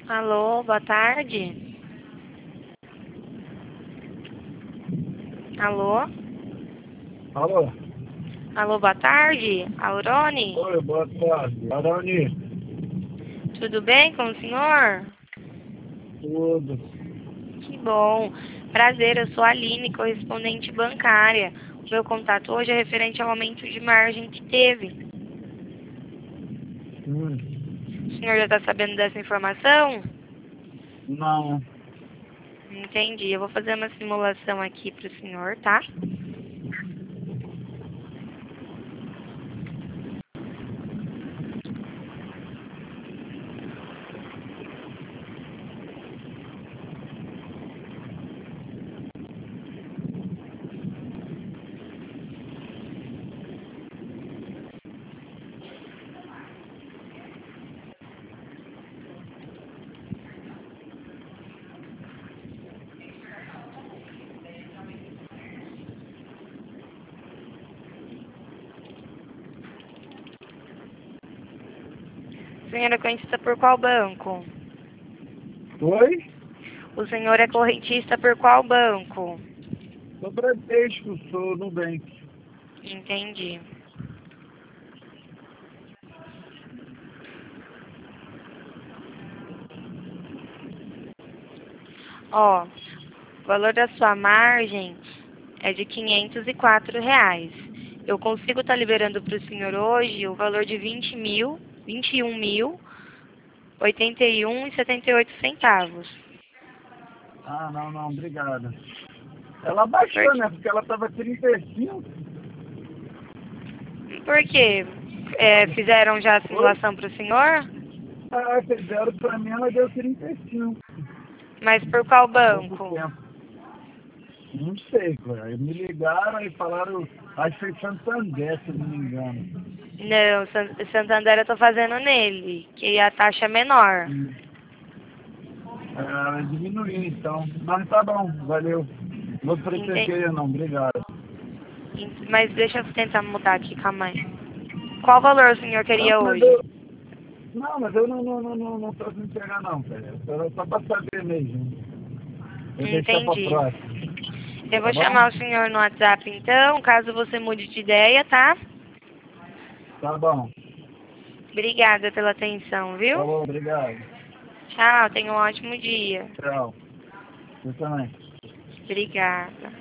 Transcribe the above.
Alô, boa tarde. Alô? Alô? Alô, boa tarde. Aurone? Oi, boa tarde. Aroni, Tudo bem com o senhor? tudo. Que bom. Prazer, eu sou a Aline, correspondente bancária. O meu contato hoje é referente ao aumento de margem que teve. O senhor já está sabendo dessa informação? Não. Entendi. Eu vou fazer uma simulação aqui para o senhor, tá? O senhor é correntista por qual banco? Oi? O senhor é correntista por qual banco? Sou Bradesco, sou Nubank. Entendi. Ó, o valor da sua margem é de R$ 504. Eu consigo estar liberando para o senhor hoje o valor de 21.081,78 centavos. Ah, não, obrigado. Ela baixou, né? Porque ela tava 35. Por quê? Fizeram já a Oi? simulação para o senhor? Ah, fizeram pra mim, ela deu 35. Mas por qual Pouco banco? tempo. Não sei, cara. Me ligaram e falaram, acho que foi Santander, se não me engano. Não, Santander eu tô fazendo nele, que a taxa é menor. Diminuiu então. Mas tá bom, valeu. Não vou pretender não, obrigado. Mas deixa eu tentar mudar aqui, calma aí. Qual valor o senhor Não, queria mas hoje? eu não tô sem pegar não, cara. Só pra saber mesmo. Vou deixar pra Entendi. próxima. Eu Tá vou bom? chamar o senhor no WhatsApp então, caso você mude de ideia, tá? Tá bom. Obrigada pela atenção, viu? Falou, obrigado. Tchau, tenha um ótimo dia. Tchau. Você também. Obrigada.